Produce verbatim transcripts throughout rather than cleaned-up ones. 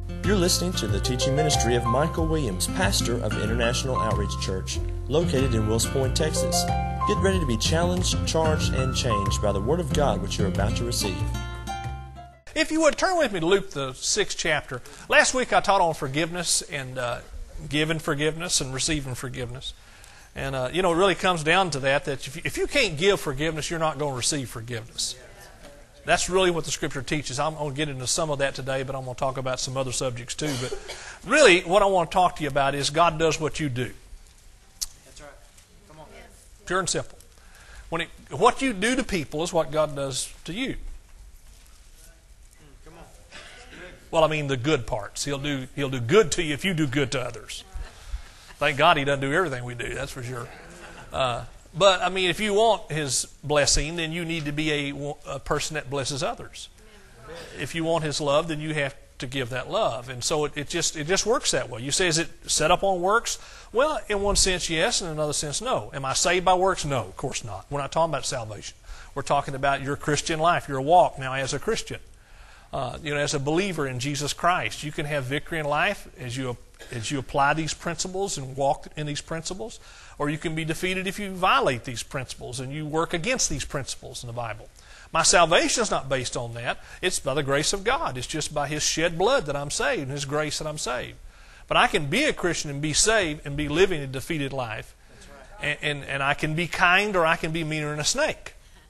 You're listening to the teaching ministry of Michael Williams, pastor of International Outreach Church, located in Wills Point, Texas. Get ready to be challenged, charged, and changed by the Word of God which you're about to receive. If you would, turn with me to Luke, the sixth chapter. Last week I taught on forgiveness and uh, giving forgiveness and receiving forgiveness. And, uh, you know, it really comes down to that, that if you, if you can't give forgiveness, you're not going to receive forgiveness. That's really what the Scripture teaches. I'm going to get into some of that today, but I'm going to talk about some other subjects too. But really, what I want to talk to you about is God does what you do. That's right. Come on. Pure and simple. When it, what you do to people is what God does to you. Come on. Well, I mean the good parts. He'll do He'll do good to you if you do good to others. Thank God He doesn't do everything we do. That's for sure. Uh, But, I mean, if you want His blessing, then you need to be a, a person that blesses others. If you want His love, then you have to give that love. And so it, it just it just works that way. You say, is it set up on works? Well, in one sense, yes. In another sense, no. Am I saved by works? No, of course not. We're not talking about salvation. We're talking about your Christian life, your walk now as a Christian. Uh, you know, as a believer in Jesus Christ. You can have victory in life as you as you apply these principles and walk in these principles, or you can be defeated if you violate these principles and you work against these principles in the Bible. My salvation is not based on that. It's by the grace of God. It's just by His shed blood that I'm saved and His grace that I'm saved. But I can be a Christian and be saved and be living a defeated life. And, and, and I can be kind or I can be meaner than a snake.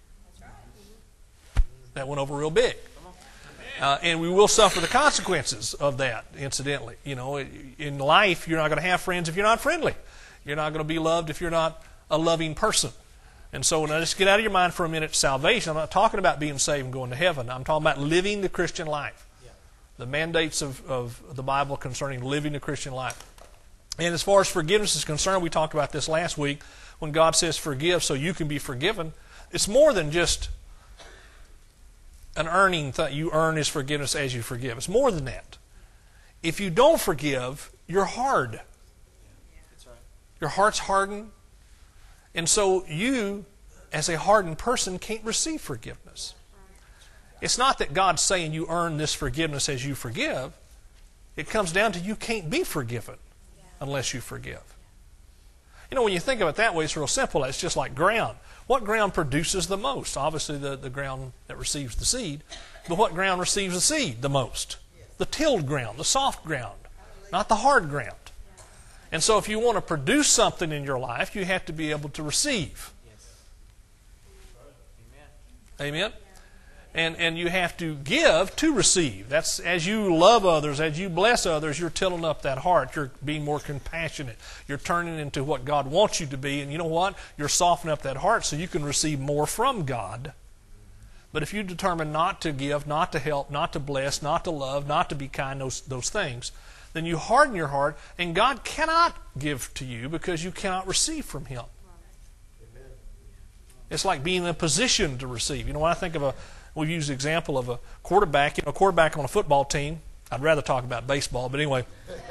That went over real big. Uh, and we will suffer the consequences of that, incidentally. You know, in life, you're not going to have friends if you're not friendly. You're not going to be loved if you're not a loving person. And so now just get out of your mind for a minute, salvation. I'm not talking about being saved and going to heaven. I'm talking about living the Christian life. Yeah. The mandates of, of the Bible concerning living the Christian life. And as far as forgiveness is concerned, we talked about this last week. When God says forgive so you can be forgiven, it's more than just an earning thing. You earn His forgiveness as you forgive. It's more than that. If you don't forgive, you're hard. That's right. Your heart's hardened. And so you, as a hardened person, can't receive forgiveness. It's not that God's saying you earn this forgiveness as you forgive. It comes down to you can't be forgiven unless you forgive. You know, when you think of it that way, it's real simple. It's just like ground. What ground produces the most? Obviously, the, the ground that receives the seed. But what ground receives the seed the most? The tilled ground, the soft ground, not the hard ground. And so if you want to produce something in your life, you have to be able to receive. Amen? Amen? And, and you have to give to receive. That's as you love others, as you bless others, you're tilling up that heart. You're being more compassionate. You're turning into what God wants you to be. And you know what? You're softening up that heart so you can receive more from God. But if you determine not to give, not to help, not to bless, not to love, not to be kind, those, those things, then you harden your heart, and God cannot give to you because you cannot receive from Him. It's like being in a position to receive. You know, when I think of a We've used the example of a quarterback. You know, a quarterback on a football team. I'd rather talk about baseball, but anyway.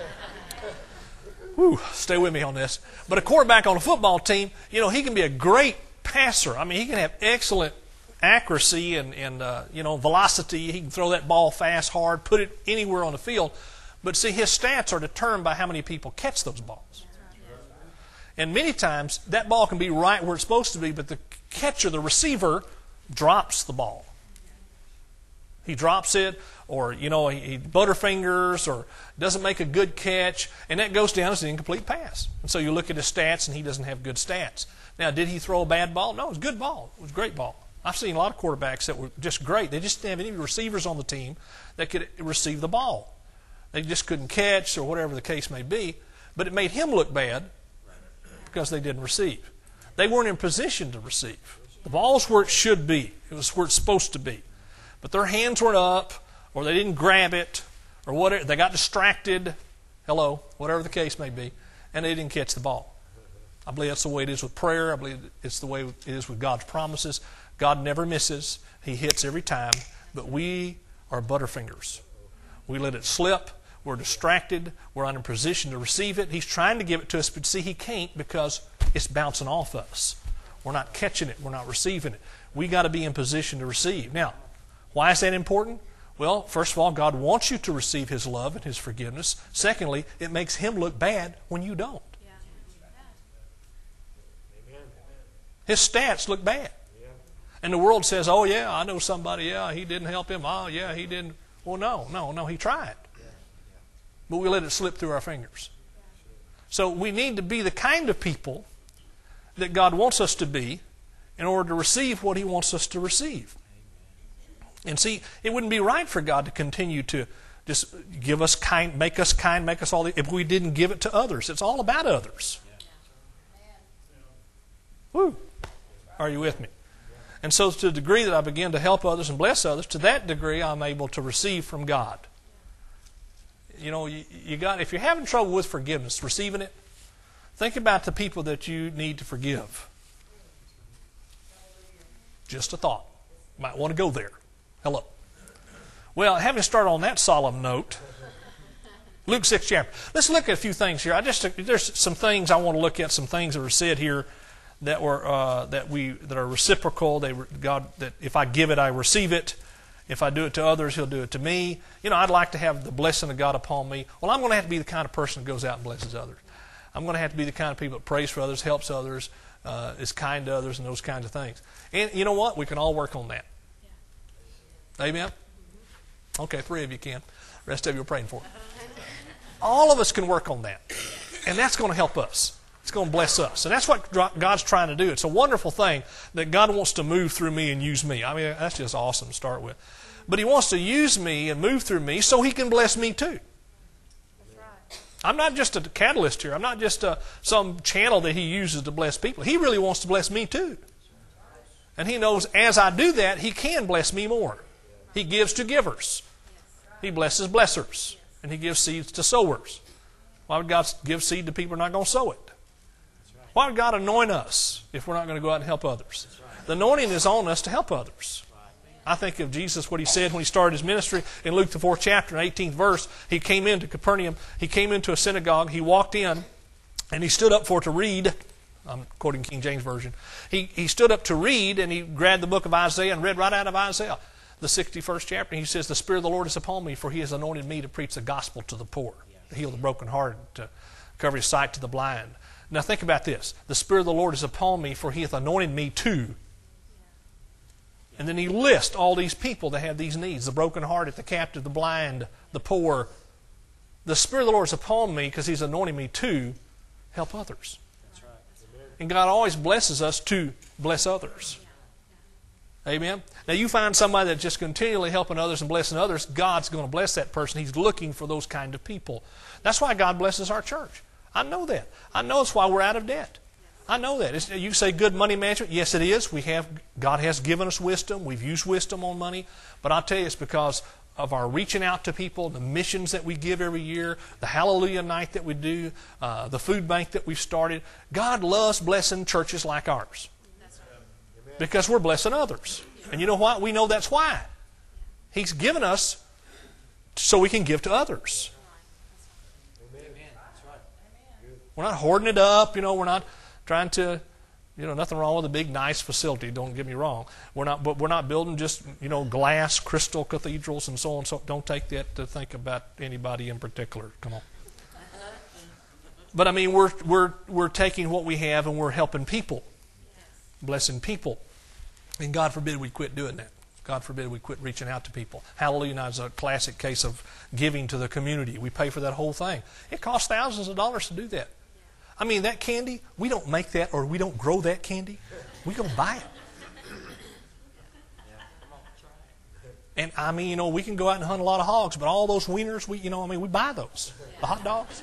Whew, stay with me on this. But a quarterback on a football team, you know, he can be a great passer. I mean, he can have excellent accuracy and, and uh, you know, velocity. He can throw that ball fast, hard, put it anywhere on the field. But see, his stats are determined by how many people catch those balls. And many times, that ball can be right where it's supposed to be, but the catcher, the receiver, drops the ball. He drops it, or, you know, he, he butterfingers, or doesn't make a good catch, and that goes down as an incomplete pass. And so you look at his stats, and he doesn't have good stats. Now, did he throw a bad ball? No, it was a good ball. It was a great ball. I've seen a lot of quarterbacks that were just great. They just didn't have any receivers on the team that could receive the ball. They just couldn't catch, or whatever the case may be. But it made him look bad because they didn't receive. They weren't in position to receive. The ball's where it should be. It was where it's supposed to be. But their hands weren't up, or they didn't grab it, or whatever. They got distracted, hello, whatever the case may be, and they didn't catch the ball. I believe that's the way it is with prayer. I believe it's the way it is with God's promises. God never misses. He hits every time. But we are butterfingers. We let it slip. We're distracted. We're not in position to receive it. He's trying to give it to us, but see, He can't because it's bouncing off us. We're not catching it. We're not receiving it. We got to be in position to receive. Now, why is that important? Well, first of all, God wants you to receive His love and His forgiveness. Secondly, it makes Him look bad when you don't. His stats look bad. And the world says, oh yeah, I know somebody, yeah, he didn't help him. Oh yeah, he didn't. Well, no, no, no, he tried. But we let it slip through our fingers. So we need to be the kind of people that God wants us to be in order to receive what He wants us to receive. And see, it wouldn't be right for God to continue to just give us kind, make us kind, make us all the, if we didn't give it to others. It's all about others. Woo. Are you with me? And so to the degree that I begin to help others and bless others, to that degree I'm able to receive from God. You know, you, you got, if you're having trouble with forgiveness, receiving it, think about the people that you need to forgive. Just a thought. Might want to go there. Hello. Well, having started on that solemn note, Luke sixth chapter. Let's look at a few things here. I just there's some things I want to look at, some things that are said here that were uh, that we that are reciprocal. They God that if I give it, I receive it. If I do it to others, He'll do it to me. You know, I'd like to have the blessing of God upon me. Well, I'm going to have to be the kind of person that goes out and blesses others. I'm going to have to be the kind of people that prays for others, helps others, uh, is kind to others, and those kinds of things. And you know what? We can all work on that. Yeah. Amen? Okay, three of you can. The rest of you are praying for it. All of us can work on that. And that's going to help us. It's going to bless us. And that's what God's trying to do. It's a wonderful thing that God wants to move through me and use me. I mean, that's just awesome to start with. But He wants to use me and move through me so He can bless me too. That's right. I'm not just a catalyst here. I'm not just a, some channel that He uses to bless people. He really wants to bless me too. And He knows as I do that, He can bless me more. He gives to givers. He blesses blessers. And He gives seeds to sowers. Why would God give seed to people who are not going to sow it? Why would God anoint us if we're not going to go out and help others? The anointing is on us to help others. I think of Jesus, what He said when He started His ministry in Luke the fourth chapter, eighteenth verse. He came into Capernaum. He came into a synagogue. He walked in and He stood up for to read. I'm quoting King James Version. He, he stood up to read and He grabbed the book of Isaiah and read right out of Isaiah, the sixty-first chapter. He says, the Spirit of the Lord is upon me, for He has anointed me to preach the gospel to the poor, to heal the brokenhearted, to cover His sight to the blind. Now think about this. The Spirit of the Lord is upon me, for He hath anointed me to. And then He lists all these people that have these needs. The brokenhearted, the captive, the blind, the poor. The Spirit of the Lord is upon me because He's anointing me to help others. That's right. And God always blesses us to bless others. Amen? Now you find somebody that's just continually helping others and blessing others, God's going to bless that person. He's looking for those kind of people. That's why God blesses our church. I know that. I know it's why we're out of debt. I know that. It's, you say good money management. Yes, it is. We have. God has given us wisdom. We've used wisdom on money. But I'll tell you, it's because of our reaching out to people, the missions that we give every year, the Hallelujah Night that we do, uh, the food bank that we've started. God loves blessing churches like ours. Because we're blessing others. And you know what? We know that's why. He's given us so we can give to others. We're not hoarding it up, you know, we're not trying to, you know, nothing wrong with a big, nice facility, don't get me wrong. We're not, but we're not building just, you know, glass, crystal cathedrals and so on. So don't take that to think about anybody in particular. Come on. But I mean, we're, we're, we're taking what we have and we're helping people, blessing people. And God forbid we quit doing that. God forbid we quit reaching out to people. Hallelujah Night is a classic case of giving to the community. We pay for that whole thing. It costs thousands of dollars to do that. I mean, that candy, we don't make that or we don't grow that candy. We go buy it. And I mean, you know, we can go out and hunt a lot of hogs, but all those wieners, we, you know, I mean, we buy those. The hot dogs.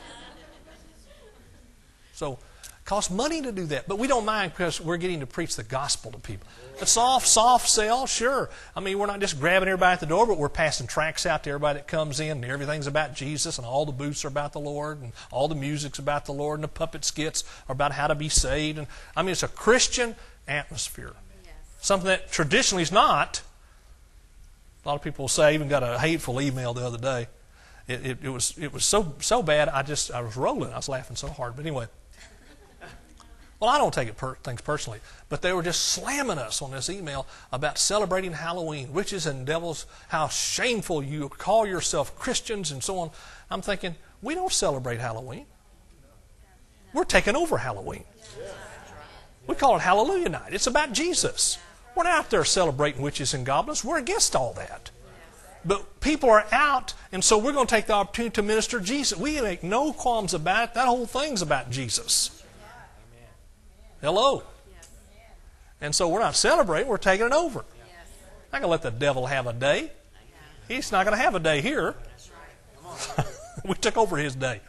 So it costs money to do that, but we don't mind because we're getting to preach the gospel to people. A soft, soft sell, sure. I mean, we're not just grabbing everybody at the door, but we're passing tracts out to everybody that comes in, and everything's about Jesus, and all the booths are about the Lord, and all the music's about the Lord, and the puppet skits are about how to be saved. And I mean, it's a Christian atmosphere. Yes. Something that traditionally is not. A lot of people will say, I even got a hateful email the other day. It, it, it was it was so so bad, I just I was rolling. I was laughing so hard. But anyway. Well, I don't take it per- things personally, but they were just slamming us on this email about celebrating Halloween, witches and devils, how shameful you call yourself Christians and so on. I'm thinking, we don't celebrate Halloween. We're taking over Halloween. We call it Hallelujah Night. It's about Jesus. We're not out there celebrating witches and goblins. We're against all that. But people are out, and so we're going to take the opportunity to minister Jesus. We make no qualms about it. That whole thing's about Jesus. Hello. And so we're not celebrating, we're taking it over. I'm not going to let the devil have a day. He's not going to have a day here. We took over his day.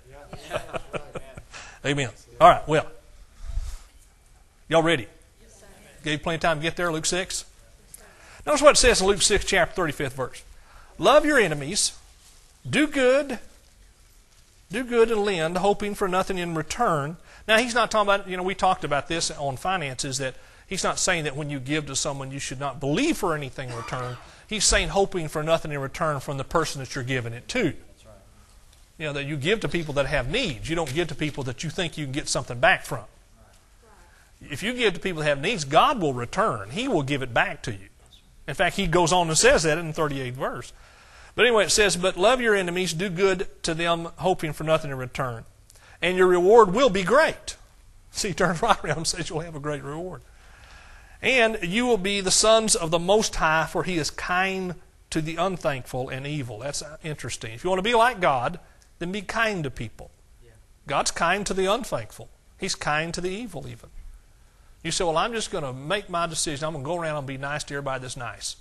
Amen. All right, well. Y'all ready? Gave you plenty of time to get there, Luke six. Notice what it says in Luke six, chapter thirty-fifth verse. Love your enemies, do good, do good and lend, hoping for nothing in return. Now, he's not talking about, you know, we talked about this on finances, that he's not saying that when you give to someone you should not believe for anything in return. He's saying hoping for nothing in return from the person that you're giving it to. That's right. You know, that you give to people that have needs. You don't give to people that you think you can get something back from. Right. If you give to people that have needs, God will return. He will give it back to you. In fact, he goes on and says that in the thirty-eighth verse. But anyway, it says, but love your enemies, do good to them, hoping for nothing in return. And your reward will be great. See, he turns right around and says you'll have a great reward. And you will be the sons of the Most High, for He is kind to the unthankful and evil. That's interesting. If you want to be like God, then be kind to people. Yeah. God's kind to the unthankful. He's kind to the evil even. You say, well, I'm just going to make my decision. I'm going to go around and be nice to everybody that's nice.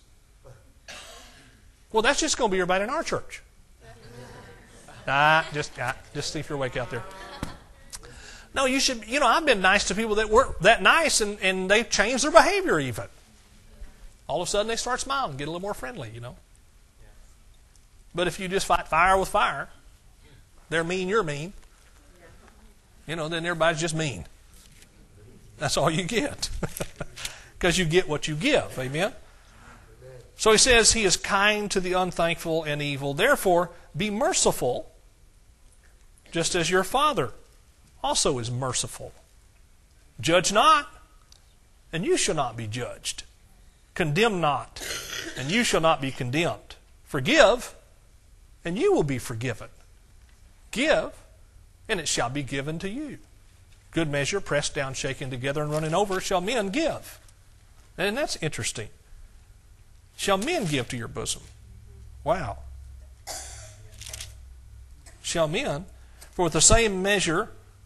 Well, that's just going to be everybody in our church. Ah, just, ah, just see if you're awake out there. No, you should, you know, I've been nice to people that weren't that nice, and, and they've changed their behavior even. All of a sudden they start smiling, get a little more friendly, you know. But if you just fight fire with fire, they're mean, you're mean, you know, then everybody's just mean. That's all you get. Because you get what you give, amen? So he says he is kind to the unthankful and evil. Therefore, be merciful, just as your Father also is merciful. Judge not, and you shall not be judged. Condemn not, and you shall not be condemned. Forgive, and you will be forgiven. Give, and it shall be given to you. Good measure, pressed down, shaken together, and running over, shall men give. And that's interesting. Shall men give to your bosom? Wow. Shall men, for with the same measure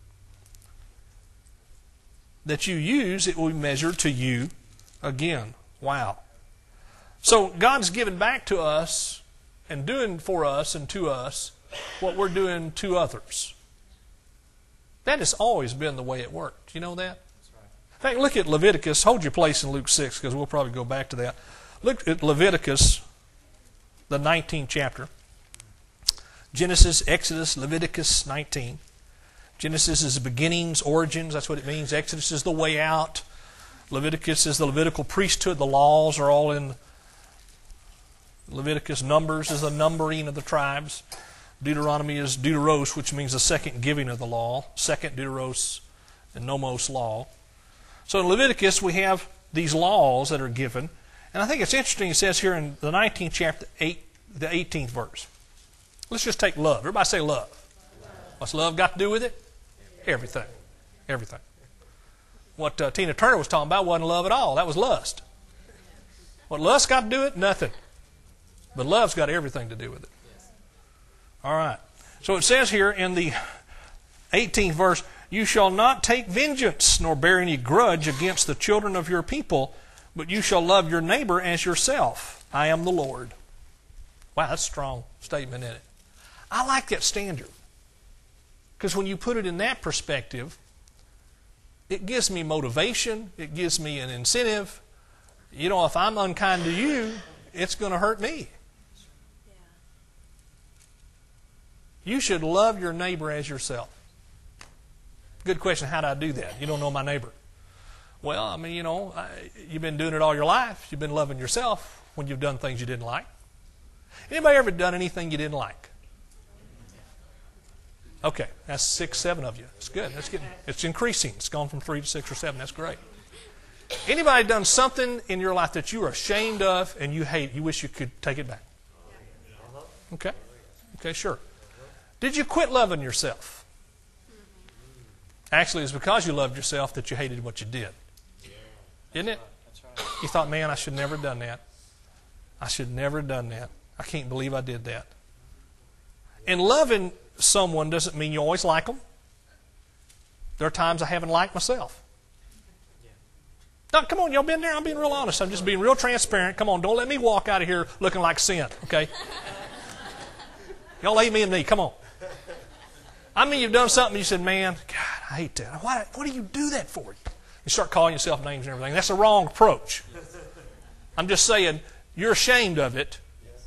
that you use, it will be measured to you again. Wow. So God's given back to us and doing for us and to us what we're doing to others. That has always been the way it worked. You know that? In fact, look at Leviticus. Hold your place in Luke six, because we'll probably go back to that. Look at Leviticus, the nineteenth chapter. Genesis, Exodus, Leviticus nineteen. Genesis is the beginnings, origins, that's what it means. Exodus is the way out. Leviticus is the Levitical priesthood. The laws are all in Leviticus. Numbers is the numbering of the tribes. Deuteronomy is Deuteros, which means the second giving of the law. Second Deuteros and Nomos law. So in Leviticus we have these laws that are given. And I think it's interesting, it says here in the nineteenth chapter, eight, the eighteenth verse. Let's just take love. Everybody say love. Love. What's love got to do with it? Everything. Everything. What uh, Tina Turner was talking about wasn't love at all. That was lust. What lust got to do with it? Nothing. But love's got everything to do with it. All right. So it says here in the eighteenth verse, you shall not take vengeance nor bear any grudge against the children of your people, but you shall love your neighbor as yourself. I am the Lord. Wow, that's a strong statement, isn't it? I like that standard. Because when you put it in that perspective, it gives me motivation. It gives me an incentive. You know, if I'm unkind to you, it's going to hurt me. You should love your neighbor as yourself. Good question, how do I do that? You don't know my neighbor. Well, I mean, you know, I, you've been doing it all your life. You've been loving yourself when you've done things you didn't like. Anybody ever done anything you didn't like? Okay, that's six, seven of you. It's good. That's getting, it's increasing. It's gone from three to six or seven. That's great. Anybody done something in your life that you are ashamed of and you hate? You wish you could take it back? Okay. Okay, sure. Did you quit loving yourself? Actually, it's because you loved yourself that you hated what you did. Isn't it? You thought, man, I should never have done that. I should never have done that. I can't believe I did that. And loving someone doesn't mean you always like them. There are times I haven't liked myself. No, come on, y'all been there? I'm being real honest. I'm just being real transparent. Come on, don't let me walk out of here looking like sin, okay? Y'all leave me and me. Come on. I mean, you've done something and you said, man, God, I hate that. Why, what do you do that for? You start calling yourself names and everything. That's a wrong approach. I'm just saying, you're ashamed of it.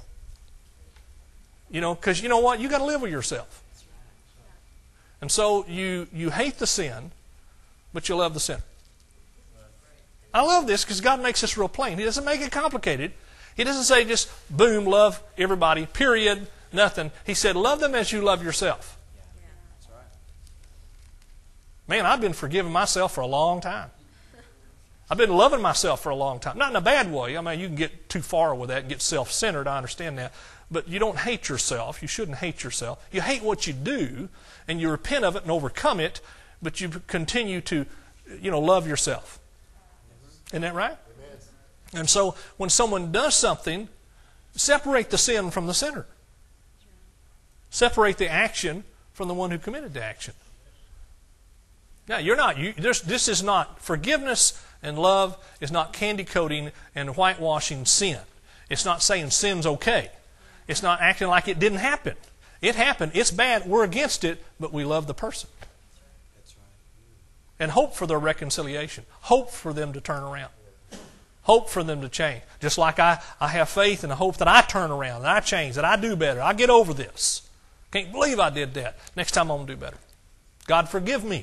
You know, because you know what? You got to live with yourself. And so you, you hate the sin, but you love the sinner. I love this because God makes this real plain. He doesn't make it complicated. He doesn't say just, boom, love everybody, period, nothing. He said, love them as you love yourself. Man, I've been forgiving myself for a long time. I've been loving myself for a long time. Not in a bad way. I mean, you can get too far with that and get self-centered. I understand that. But you don't hate yourself. You shouldn't hate yourself. You hate what you do, and you repent of it and overcome it, but you continue to, you know, love yourself. Isn't that right? Amen. And so when someone does something, separate the sin from the sinner. Separate the action from the one who committed the action. Now, you're not, you, this, this is not, forgiveness and love is not candy coating and whitewashing sin. It's not saying sin's okay. It's not acting like it didn't happen. It happened. It's bad. We're against it, but we love the person. And hope for their reconciliation. Hope for them to turn around. Hope for them to change. Just like I, I have faith and the hope that I turn around, that I change, that I do better. I get over this. Can't believe I did that. Next time I'm going to do better. God, forgive me.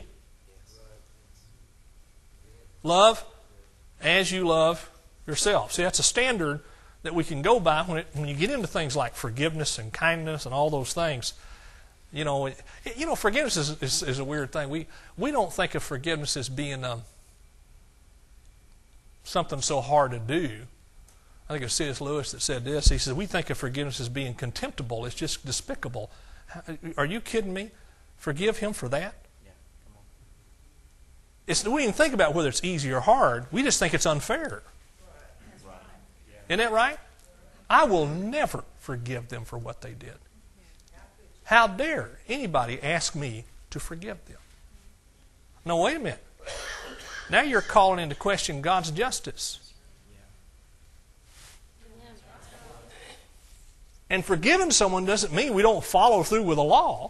Love as you love yourself. See, that's a standard that we can go by when it, when you get into things like forgiveness and kindness and all those things. You know, it, you know, forgiveness is, is, is a weird thing. We we don't think of forgiveness as being um, something so hard to do. I think it was C S Lewis that said this. He says, we think of forgiveness as being contemptible. It's just despicable. Are you kidding me? Forgive him for that? Yeah, come on. It's, we don't even think about whether it's easy or hard. We just think it's unfair. Right. Isn't that right? I will never forgive them for what they did. How dare anybody ask me to forgive them? No, wait a minute. Now you're calling into question God's justice. And forgiving someone doesn't mean we don't follow through with the law.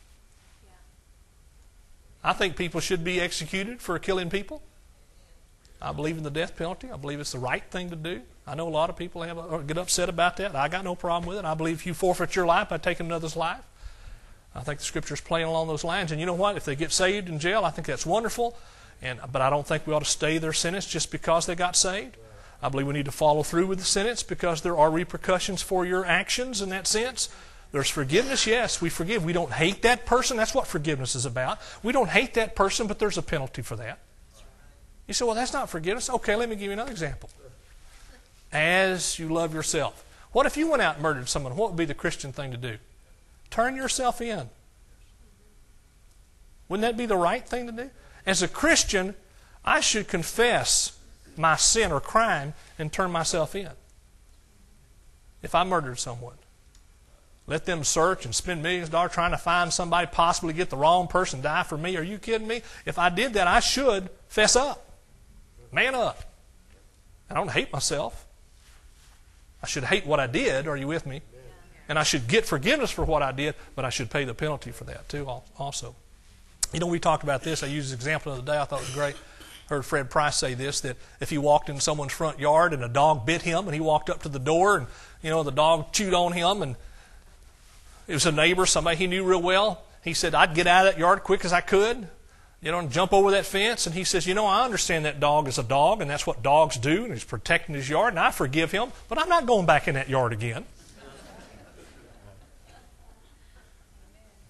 I think people should be executed for killing people. I believe in the death penalty. I believe it's the right thing to do. I know a lot of people have get upset about that. I got no problem with it. I believe if you forfeit your life by taking another's life. I think the Scripture's playing along those lines. And you know what? If they get saved in jail, I think that's wonderful. And but I don't think we ought to stay their sentence just because they got saved. I believe we need to follow through with the sentence because there are repercussions for your actions in that sense. There's forgiveness, yes, we forgive. We don't hate that person. That's what forgiveness is about. We don't hate that person, but there's a penalty for that. You say, well, that's not forgiveness. Okay, let me give you another example. As you love yourself. What if you went out and murdered someone? What would be the Christian thing to do? Turn yourself in. Wouldn't that be the right thing to do? As a Christian, I should confess my sin or crime and turn myself in. If I murdered someone. Let them search and spend millions of dollars trying to find somebody, possibly get the wrong person, die for me. Are you kidding me? If I did that, I should fess up. Man up. I don't hate myself. I should hate what I did. Are you with me? And I should get forgiveness for what I did, but I should pay the penalty for that too also. You know, we talked about this. I used this example the other day. I thought it was great. Heard Fred Price say this, that if he walked in someone's front yard and a dog bit him and he walked up to the door and, you know, the dog chewed on him and it was a neighbor, somebody he knew real well. He said, I'd get out of that yard quick as I could, you know, and jump over that fence. And he says, you know, I understand that dog is a dog and that's what dogs do and he's protecting his yard and I forgive him, but I'm not going back in that yard again.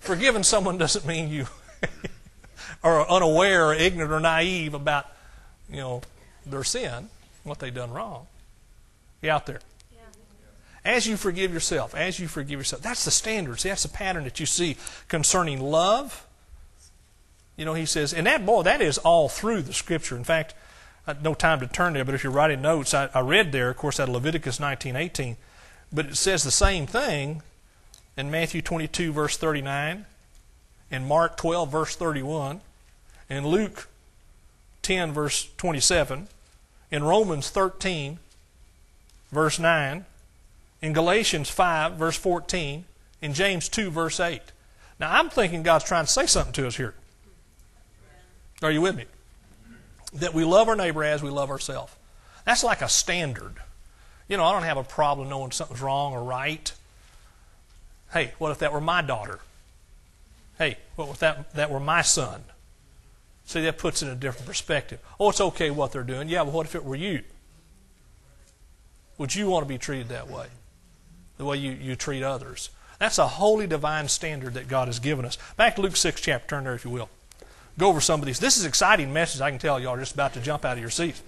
Forgiving someone doesn't mean you are unaware or ignorant or naive about, you know, their sin, what they've done wrong. You out there? As you forgive yourself, as you forgive yourself. That's the standard. See, that's the pattern that you see concerning love. You know, he says, and that, boy, that is all through the Scripture. In fact, I had no time to turn there, but if you're writing notes, I, I read there, of course, out of Leviticus nineteen eighteen, but it says the same thing in Matthew twenty-two, verse thirty-nine, in Mark twelve, verse thirty-one, in Luke ten, verse twenty-seven, in Romans thirteen, verse nine, in Galatians five, verse fourteen, in James two, verse eight. Now, I'm thinking God's trying to say something to us here. Are you with me? That we love our neighbor as we love ourselves. That's like a standard. You know, I don't have a problem knowing something's wrong or right. Hey, what if that were my daughter? Hey, what if that, that were my son? See, that puts it in a different perspective. Oh, it's okay what they're doing. Yeah, but what if it were you? Would you want to be treated that way? The way you, you treat others. That's a holy divine standard that God has given us. Back to Luke six chapter, turn there if you will. Go over some of these. This is an exciting message. I can tell y'all are just about to jump out of your seats.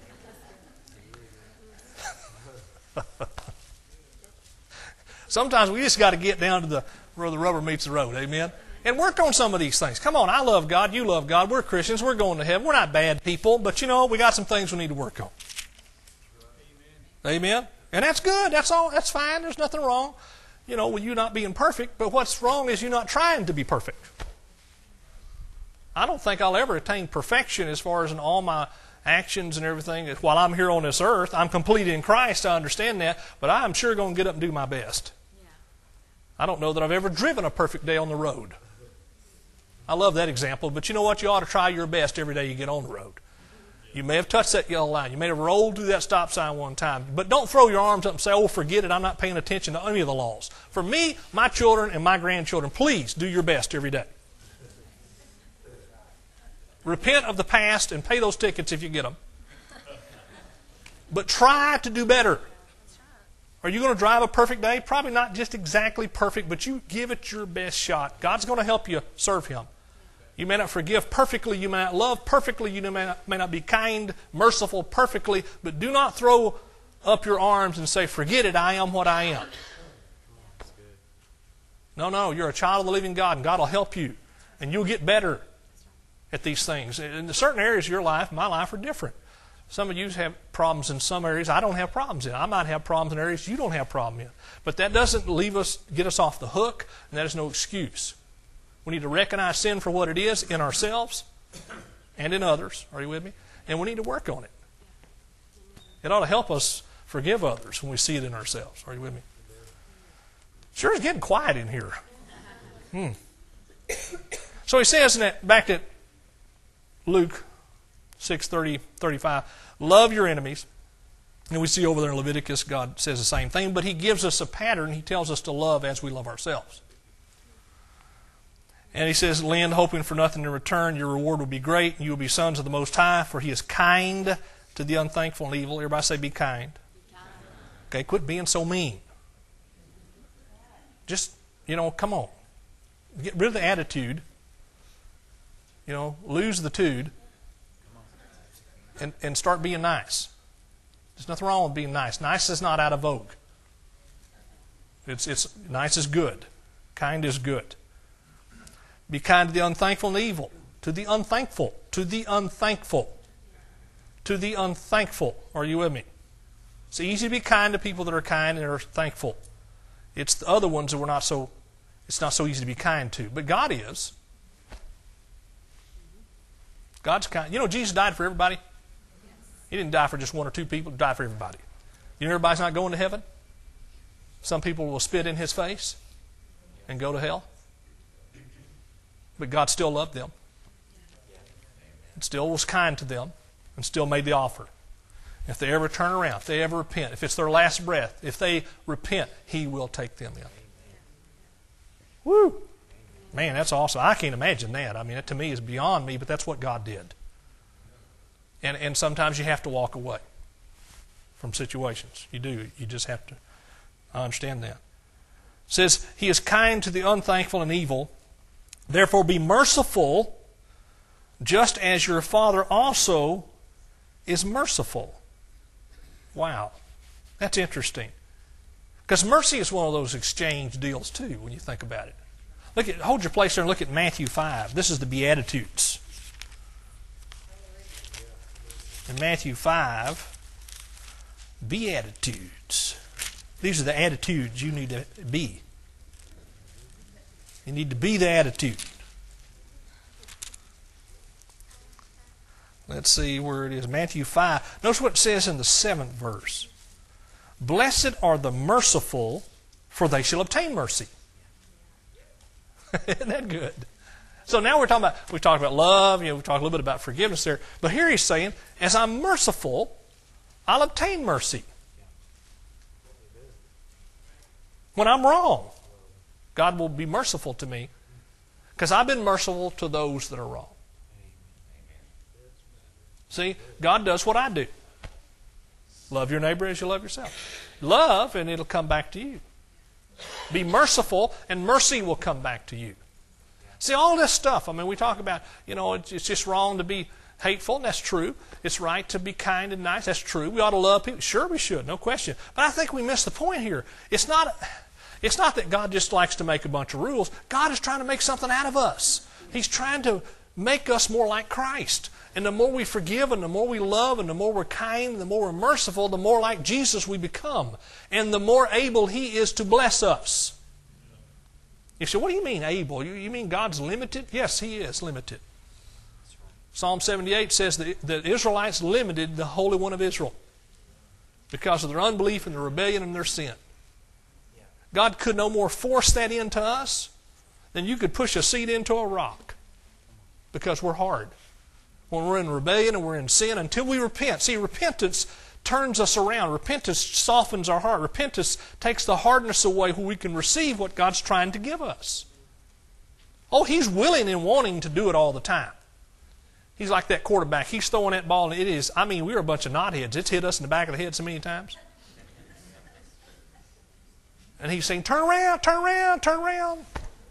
Sometimes we just got to get down to the where the rubber meets the road. Amen? And work on some of these things. Come on, I love God. You love God. We're Christians. We're going to heaven. We're not bad people. But, you know, we got some things we need to work on. Amen? Amen? And that's good. That's all. That's fine. There's nothing wrong, you know, with you not being perfect. But what's wrong is you not trying to be perfect. I don't think I'll ever attain perfection as far as in all my actions and everything. While I'm here on this earth, I'm complete in Christ. I understand that. But I'm sure going to get up and do my best. Yeah. I don't know that I've ever driven a perfect day on the road. I love that example. But you know what? You ought to try your best every day you get on the road. You may have touched that yellow line. You may have rolled through that stop sign one time. But don't throw your arms up and say, oh, forget it. I'm not paying attention to any of the laws. For me, my children, and my grandchildren, please do your best every day. Repent of the past and pay those tickets if you get them. But try to do better. Are you going to drive a perfect day? Probably not just exactly perfect, but you give it your best shot. God's going to help you serve Him. You may not forgive perfectly. You may not love perfectly. You may not, may not be kind, merciful perfectly. But do not throw up your arms and say, forget it, I am what I am. No, no, you're a child of the living God, and God will help you. And you'll get better at these things. In certain areas of your life, my life, are different. Some of you have problems in some areas I don't have problems in. I might have problems in areas you don't have problems in. But that doesn't leave us, get us off the hook, and that is no excuse. We need to recognize sin for what it is in ourselves and in others. Are you with me? And we need to work on it. It ought to help us forgive others when we see it in ourselves. Are you with me? Sure, it's getting quiet in here. Hmm. So he says in that, back at Luke six thirty, thirty-five, love your enemies. And we see over there in Leviticus, God says the same thing, but He gives us a pattern. He tells us to love as we love ourselves. And He says, lend, hoping for nothing in return. Your reward will be great, and you will be sons of the Most High, for He is kind to the unthankful and evil. Everybody say, be kind. Be kind. Okay, quit being so mean. Just, you know, come on. Get rid of the attitude. You know, lose the tude. And, and start being nice. There's nothing wrong with being nice. Nice is not out of vogue. It's, it's nice is good. Kind is good. Be kind to the unthankful and evil. To the unthankful. To the unthankful. To the unthankful. Are you with me? It's easy to be kind to people that are kind and are thankful. It's the other ones that we're not so, it's not so easy to be kind to. But God is. God's kind. You know, Jesus died for everybody. He didn't die for just one or two people. He died for everybody. You know everybody's not going to heaven? Some people will spit in His face and go to hell. But God still loved them. And still was kind to them. And still made the offer. If they ever turn around, if they ever repent, if it's their last breath, if they repent, He will take them in. Woo! Man, that's awesome. I can't imagine that. I mean, it to me is beyond me, but that's what God did. And and sometimes you have to walk away from situations. You do. You just have to. I understand that. It says, He is kind to the unthankful and evil, Therefore be merciful, just as your Father also is merciful. Wow. That's interesting. Because mercy is one of those exchange deals too, when you think about it. Look at, hold your place there and look at Matthew five. This is the Beatitudes. In Matthew five, Beatitudes. These are the attitudes you need to be. You need to be the attitude. Let's see where it is. Matthew five. Notice what it says in the seventh verse. Blessed are the merciful, for they shall obtain mercy. Isn't that good? So now we're talking about, we talked about love, you know, we talked a little bit about forgiveness there. But here he's saying, as I'm merciful, I'll obtain mercy. When I'm wrong, God will be merciful to me because I've been merciful to those that are wrong. See, God does what I do. Love your neighbor as you love yourself. Love, and it'll come back to you. Be merciful, and mercy will come back to you. See, all this stuff, I mean, we talk about, you know, it's, it's just wrong to be hateful, and that's true. It's right to be kind and nice, that's true. We ought to love people. Sure, we should, no question. But I think we miss the point here. It's not, it's not that God just likes to make a bunch of rules. God is trying to make something out of us. He's trying to make us more like Christ. And the more we forgive and the more we love and the more we're kind, the more we're merciful, the more like Jesus we become. And the more able He is to bless us. You say, what do you mean able? You, you mean God's limited? Yes, He is limited. Psalm seventy-eight says that the Israelites limited the Holy One of Israel because of their unbelief and their rebellion and their sin. God could no more force that into us than you could push a seed into a rock because we're hard. When we're in rebellion and we're in sin, until we repent. See, repentance turns us around. Repentance softens our heart. Repentance takes the hardness away where we can receive what God's trying to give us. Oh, He's willing and wanting to do it all the time. He's like that quarterback. He's throwing that ball, and it is, I mean, we're a bunch of knotheads. It's hit us in the back of the head so many times. And He's saying, turn around, turn around, turn around.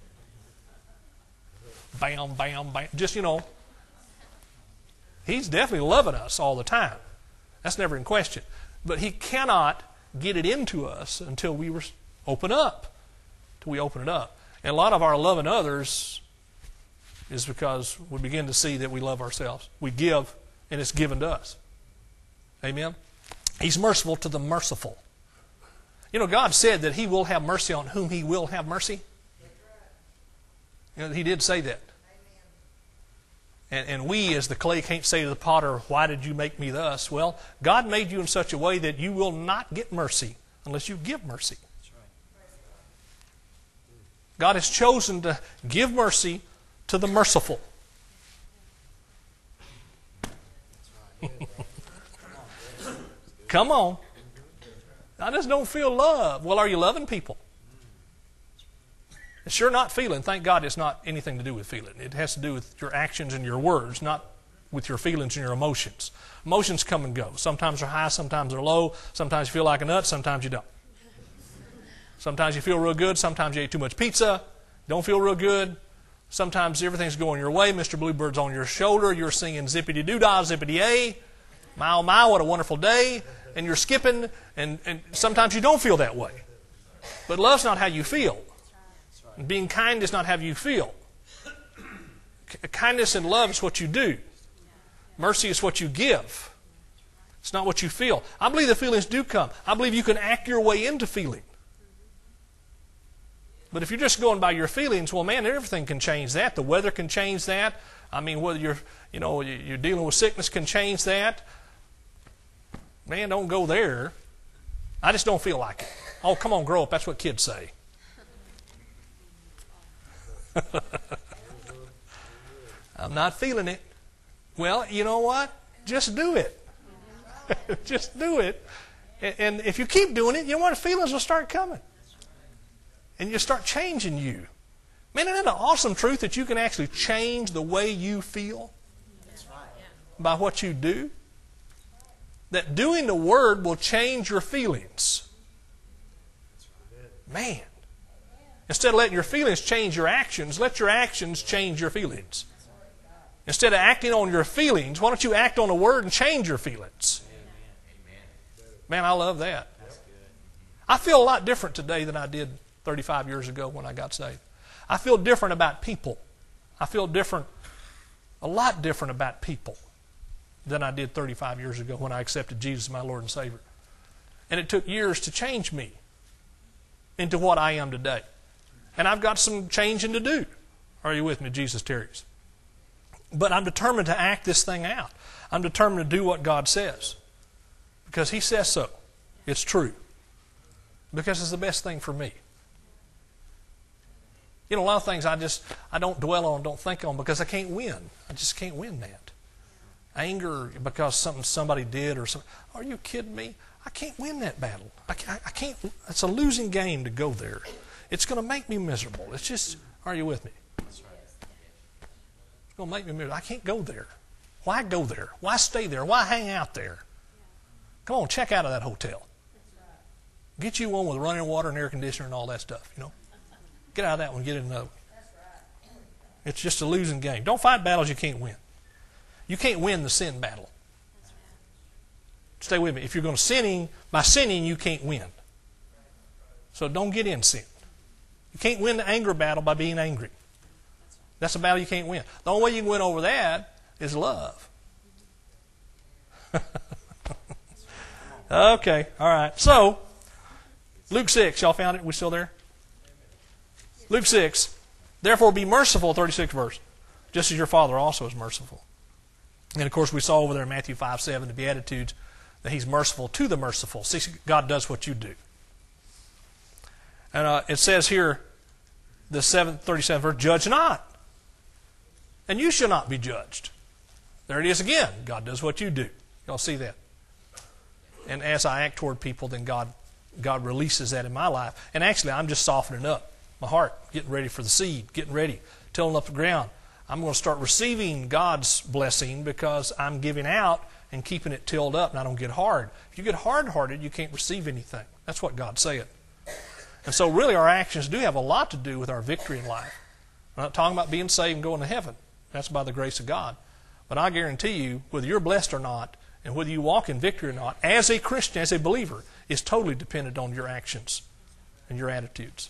Bam, bam, bam. Just, you know, He's definitely loving us all the time. That's never in question. But He cannot get it into us until we open up. Until we open it up. And a lot of our loving others is because we begin to see that we love ourselves. We give, and it's given to us. Amen? He's merciful to the merciful. You know, God said that He will have mercy on whom He will have mercy. You know, He did say that. And, and we, as the clay, can't say to the potter, why did you make me thus? Well, God made you in such a way that you will not get mercy unless you give mercy. God has chosen to give mercy to the merciful. Come on. I just don't feel love. Well, are you loving people? It's sure not feeling. Thank God it's not anything to do with feeling. It has to do with your actions and your words, not with your feelings and your emotions. Emotions come and go. Sometimes they're high, sometimes they're low. Sometimes you feel like a nut, sometimes you don't. Sometimes you feel real good, sometimes you ate too much pizza, don't feel real good. Sometimes everything's going your way. Mister Bluebird's on your shoulder. You're singing zippity-doo-dah, zippity-a. My, oh my, what a wonderful day. And you're skipping, and, and sometimes you don't feel that way. But love's not how you feel. And being kind is not how you feel. Kindness and love is what you do. Mercy is what you give. It's not what you feel. I believe the feelings do come. I believe you can act your way into feeling. But if you're just going by your feelings, well, man, everything can change that. The weather can change that. I mean, whether you're, you know, you're dealing with sickness can change that. Man, don't go there. I just don't feel like it. Oh, come on, grow up. That's what kids say. I'm not feeling it. Well, you know what? Just do it. Just do it. And if you keep doing it, you know what? Feelings will start coming. And you'll start changing you. Man, isn't that an awesome truth that you can actually change the way you feel by what you do? That doing the Word will change your feelings. Man. Instead of letting your feelings change your actions, let your actions change your feelings. Instead of acting on your feelings, why don't you act on the Word and change your feelings? Man, I love that. I feel a lot different today than I did thirty-five years ago when I got saved. I feel different about people. I feel different, a lot different about people than I did thirty-five years ago when I accepted Jesus as my Lord and Savior. And it took years to change me into what I am today. And I've got some changing to do. Are you with me? Jesus tarries. But I'm determined to act this thing out. I'm determined to do what God says. Because He says so. It's true. Because it's the best thing for me. You know, a lot of things I just, I don't dwell on, don't think on, because I can't win. I just can't win that. Anger because something somebody did or something. Are you kidding me? I can't win that battle. I can't, I can't, it's a losing game to go there. It's going to make me miserable. It's just, are you with me? It's going to make me miserable. I can't go there. Why go there? Why stay there? Why hang out there? Come on, check out of that hotel. Get you one with running water and air conditioner and all that stuff, you know. Get out of that one, get in another one. It's just a losing game. Don't fight battles you can't win. You can't win the sin battle. Stay with me. If you're going to sinning, by sinning you can't win. So don't get in sin. You can't win the anger battle by being angry. That's a battle you can't win. The only way you can win over that is love. Okay, all right. So, Luke six, y'all found it? We still there? Luke six, therefore be merciful, thirty-sixth verse, just as your Father also is merciful. And of course we saw over there in Matthew five seven, the Beatitudes, that He's merciful to the merciful. See, God does what you do. And uh, it says here, the thirty-seventh verse, judge not, and you shall not be judged. There it is again. God does what you do. Y'all see that? And as I act toward people, then God God releases that in my life. And actually, I'm just softening up my heart, getting ready for the seed, getting ready, tilling up the ground. I'm going to start receiving God's blessing because I'm giving out and keeping it tilled up, and I don't get hard. If you get hard-hearted, you can't receive anything. That's what God said. And so really our actions do have a lot to do with our victory in life. I'm not talking about being saved and going to heaven. That's by the grace of God. But I guarantee you, whether you're blessed or not, and whether you walk in victory or not, as a Christian, as a believer, is totally dependent on your actions and your attitudes.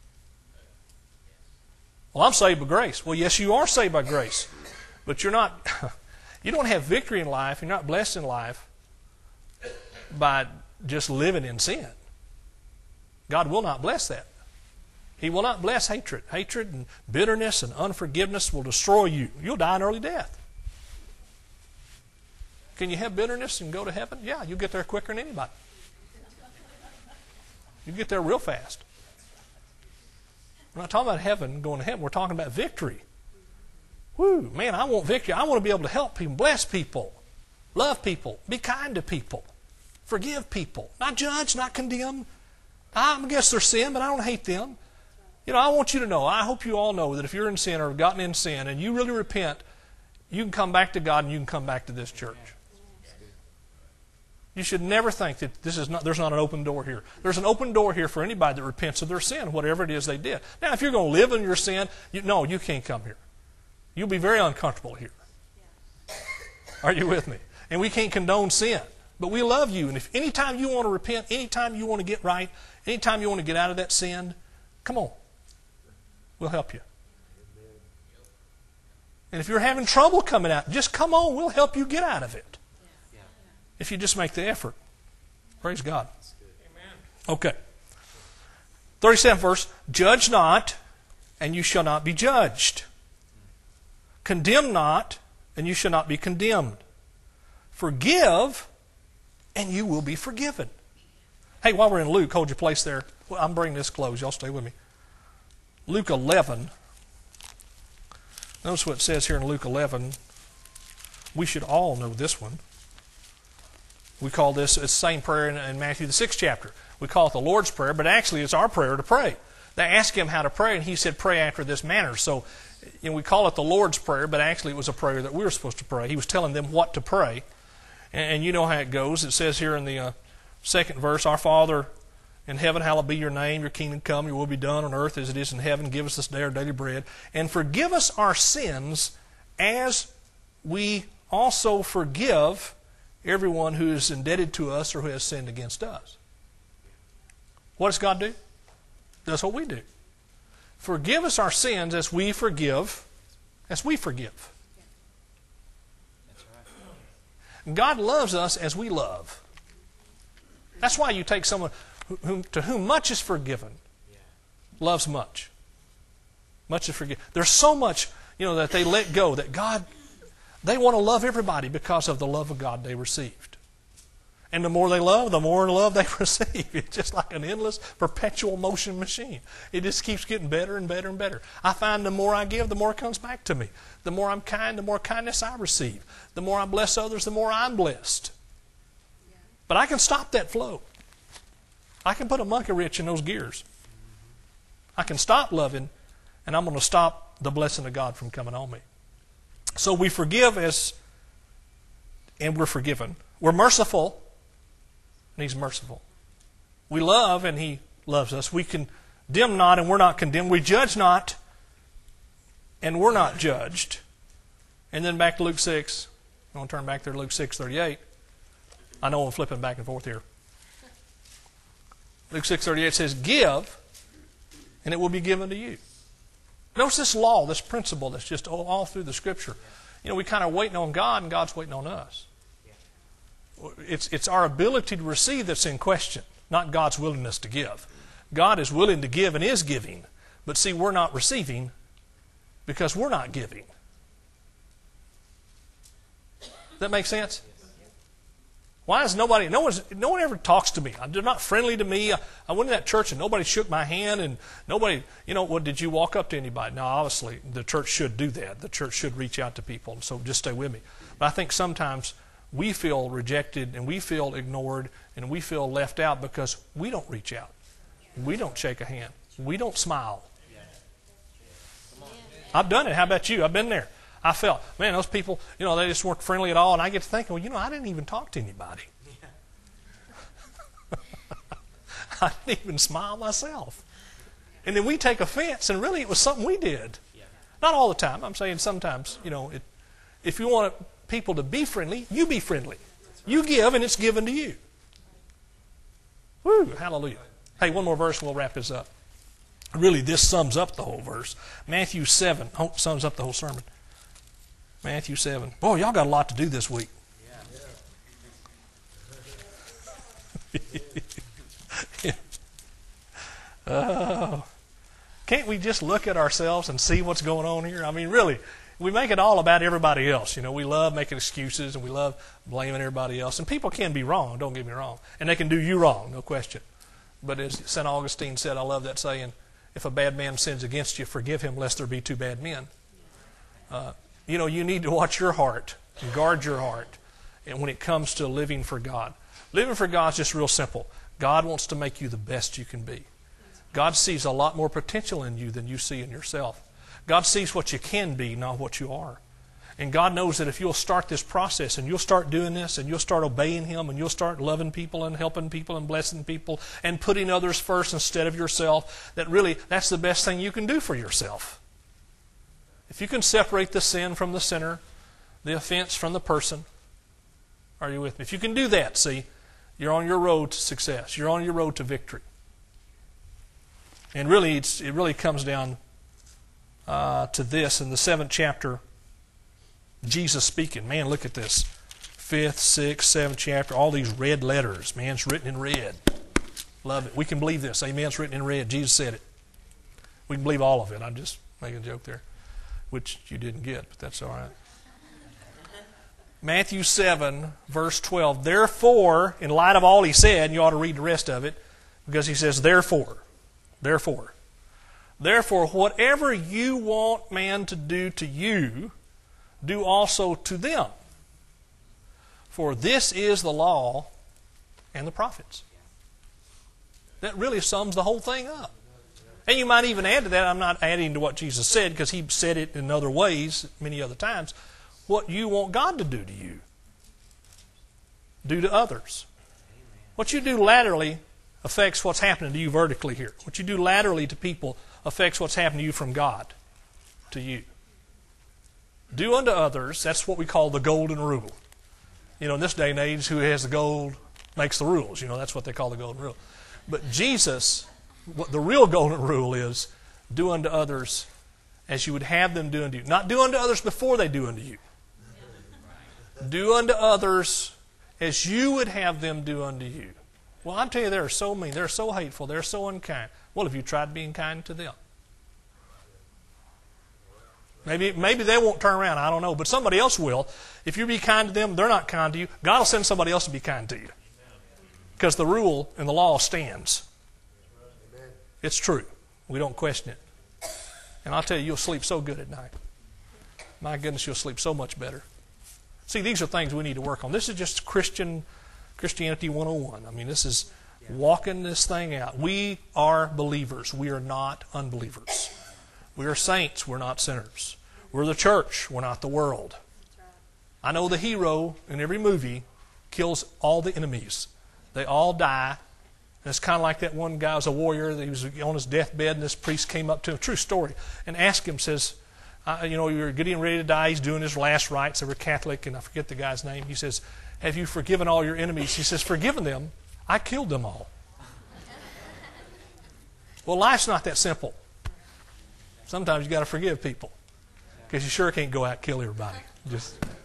Well, I'm saved by grace. Well, yes, you are saved by grace. But you're not, you don't have victory in life, you're not blessed in life by just living in sin. God will not bless that. He will not bless hatred. Hatred and bitterness and unforgiveness will destroy you. You'll die an early death. Can you have bitterness and go to heaven? Yeah, you'll get there quicker than anybody. You get there real fast. We're not talking about heaven, going to heaven. We're talking about victory. Woo, man, I want victory. I want to be able to help people, bless people, love people, be kind to people, forgive people, not judge, not condemn. I'm against their sin, but I don't hate them. You know, I want you to know, I hope you all know that if you're in sin or have gotten in sin and you really repent, you can come back to God and you can come back to this church. You should never think that this is not, there's not an open door here. There's an open door here for anybody that repents of their sin, whatever it is they did. Now, if you're going to live in your sin, you, no, you can't come here. You'll be very uncomfortable here. Are you with me? And we can't condone sin. But we love you. And if anytime you want to repent, anytime you want to get right, anytime you want to get out of that sin, come on. We'll help you. And if you're having trouble coming out, just come on. We'll help you get out of it. If you just make the effort. Praise God. Okay. thirty-seventh verse. Judge not, and you shall not be judged. Condemn not, and you shall not be condemned. Forgive, and you will be forgiven. Hey, while we're in Luke, hold your place there. Well, I'm bringing this close. Y'all stay with me. Luke eleven. Notice what it says here in Luke eleven. We should all know this one. We call this the same prayer in, in Matthew the sixth chapter. We call it the Lord's Prayer, but actually it's our prayer to pray. They asked him how to pray, and he said, pray after this manner. So you know, we call it the Lord's Prayer, but actually it was a prayer that we were supposed to pray. He was telling them what to pray. And, and you know how it goes. It says here in the uh, second verse, Our Father In heaven, hallowed be your name, your kingdom come, your will be done on earth as it is in heaven. Give us this day our daily bread. And forgive us our sins as we also forgive everyone who is indebted to us or who has sinned against us. What does God do? That's what we do. Forgive us our sins as we forgive, as we forgive. God loves us as we love. That's why you take someone whom, to whom much is forgiven, loves much. Much is forgiven. There's so much, you know, that they let go, that God, they want to love everybody because of the love of God they received. And the more they love, the more love they receive. It's just like an endless, perpetual motion machine. It just keeps getting better and better and better. I find the more I give, the more it comes back to me. The more I'm kind, the more kindness I receive. The more I bless others, the more I'm blessed. But I can stop that flow. I can put a monkey wrench in those gears. I can stop loving, and I'm going to stop the blessing of God from coming on me. So we forgive as, and we're forgiven. We're merciful, and He's merciful. We love, and He loves us. We condemn not, and we're not condemned. We judge not, and we're not judged. And then back to Luke six. I'm going to turn back there to Luke six thirty-eight. I know I'm flipping back and forth here. Luke six thirty-eight says, give, and it will be given to you. Notice this law, this principle that's just all, all through the Scripture. You know, we kind of waiting on God, and God's waiting on us. It's, it's our ability to receive that's in question, not God's willingness to give. God is willing to give and is giving, but see, we're not receiving because we're not giving. Does that make sense? Why is nobody, no, one's, no one ever talks to me. They're not friendly to me. I, I went in that church and nobody shook my hand and nobody, you know, what, did you walk up to anybody? No, obviously, the church should do that. The church should reach out to people, so just stay with me. But I think sometimes we feel rejected and we feel ignored and we feel left out because we don't reach out. We don't shake a hand. We don't smile. I've done it. How about you? I've been there. I felt, man, those people, you know, they just weren't friendly at all. And I get to thinking, well, you know, I didn't even talk to anybody. I didn't even smile myself. And then we take offense, and really it was something we did. Not all the time. I'm saying sometimes, you know, it, if you want people to be friendly, you be friendly. You give, and it's given to you. Woo, hallelujah. Hey, one more verse and we'll wrap this up. Really, this sums up the whole verse. Matthew seven sums up the whole sermon. Matthew seven. Boy, y'all got a lot to do this week. Yeah. Oh. Can't we just look at ourselves and see what's going on here? I mean, really, we make it all about everybody else. You know, we love making excuses and we love blaming everybody else. And people can be wrong, don't get me wrong. And they can do you wrong, no question. But as Saint Augustine said, I love that saying, if a bad man sins against you, forgive him lest there be two bad men. Uh, you know, you need to watch your heart and guard your heart and when it comes to living for God. Living for God is just real simple. God wants to make you the best you can be. God sees a lot more potential in you than you see in yourself. God sees what you can be, not what you are. And God knows that if you'll start this process and you'll start doing this and you'll start obeying Him and you'll start loving people and helping people and blessing people and putting others first instead of yourself, that really, that's the best thing you can do for yourself. If you can separate the sin from the sinner, the offense from the person, are you with me? If you can do that, see, you're on your road to success. You're on your road to victory. And really, it's, it really comes down uh, to this in the seventh chapter. Jesus speaking. Man, look at this. Fifth, sixth, seventh chapter. All these red letters. Man, it's written in red. Love it. We can believe this. Amen. It's written in red. Jesus said it. We can believe all of it. I'm just making a joke there, which you didn't get, but that's all right. Matthew seven, verse twelve. Therefore, in light of all He said, you ought to read the rest of it, because He says, therefore, therefore, therefore, whatever you want man to do to you, do also to them. For this is the law and the prophets. That really sums the whole thing up. And you might even add to that, I'm not adding to what Jesus said, because He said it in other ways many other times, what you want God to do to you. Do to others. What you do laterally affects what's happening to you vertically here. What you do laterally to people affects what's happening to you from God to you. Do unto others, that's what we call the golden rule. You know, in this day and age, who has the gold makes the rules. You know, that's what they call the golden rule. But Jesus, what the real golden rule is, do unto others as you would have them do unto you. Not do unto others before they do unto you. Do unto others as you would have them do unto you. Well, I'm telling you, they're so mean. They're so hateful. They're so unkind. Well, have you tried being kind to them? Maybe, maybe they won't turn around. I don't know. But somebody else will. If you be kind to them, they're not kind to you. God will send somebody else to be kind to you. Because the rule and the law stands. It's true. We don't question it. And I'll tell you, you'll sleep so good at night. My goodness, you'll sleep so much better. See, these are things we need to work on. This is just Christian Christianity one oh one. I mean, this is walking this thing out. We are believers. We are not unbelievers. We are saints. We're not sinners. We're the church. We're not the world. I know the hero in every movie kills all the enemies. They all die. And it's kind of like that one guy was a warrior. He was on his deathbed, and this priest came up to him, true story, and asked him, says, uh, you know, you're getting ready to die. He's doing his last rites. They were Catholic, and I forget the guy's name. He says, have you forgiven all your enemies? He says, forgiven them? I killed them all. Well, life's not that simple. Sometimes you got to forgive people because you sure can't go out and kill everybody. Just